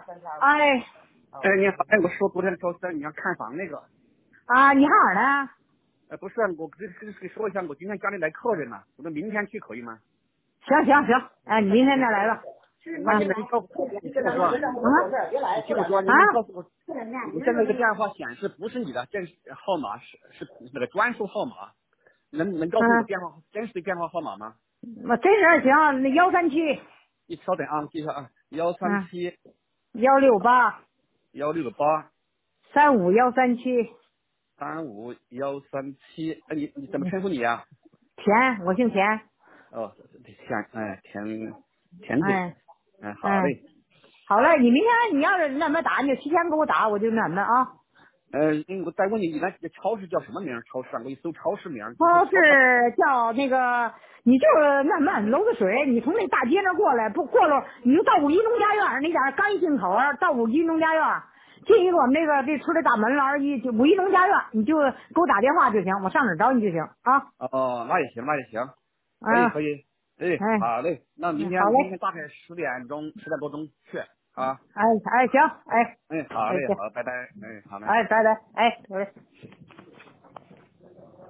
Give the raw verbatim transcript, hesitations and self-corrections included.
哎， 哎，你好，哎，我说昨天找是你要看房那个， 啊，你好呢？ 呃，不是，我跟跟跟说一下，我今天家里来客人了，我说明天去可以吗？ 行行行，哎，你明天再来吧。 那你能告诉你听我说啊，你听我说，你能告诉我，我现在这个电话显示不是你的真实号码，是是那个专属号码，能能告诉我嗯， 电话真实的电话号码吗？ 我真是行，那幺三七， 你稍等啊，记一下啊，幺三嗯， 七幺六八幺六八三五幺三七， 三五幺三七，哎，你你怎么称呼你呀、 田，我姓田。 哦，田，哎，田田子， 哎哎，好哎， 嘞。 好嘞，你明天你要是那么打，你就提前给我打，我就那么啊。 呃，嗯我再问你，你那这超市叫什么名儿？超市啊，我一搜超市名儿，就是超超市。 市叫那个，你就是那么楼子水，你从那大街那过来，不过了，你就到五一农家院那点儿刚一进口儿，到五一农家院进一个我们那个这村的大门了，一就五一农家院，你就给我打电话就行，我上哪儿找你就行啊。 哦，那也行，那也行，可以啊， 可以。哎， 哎， 好嘞，那明嗯，好天明天嘞， 大概十点钟十点多钟去啊。 哎哎行，哎， 哎，好嘞， 再见， 好，拜拜。哎，好嘞。 哎，拜拜，哎，拜拜。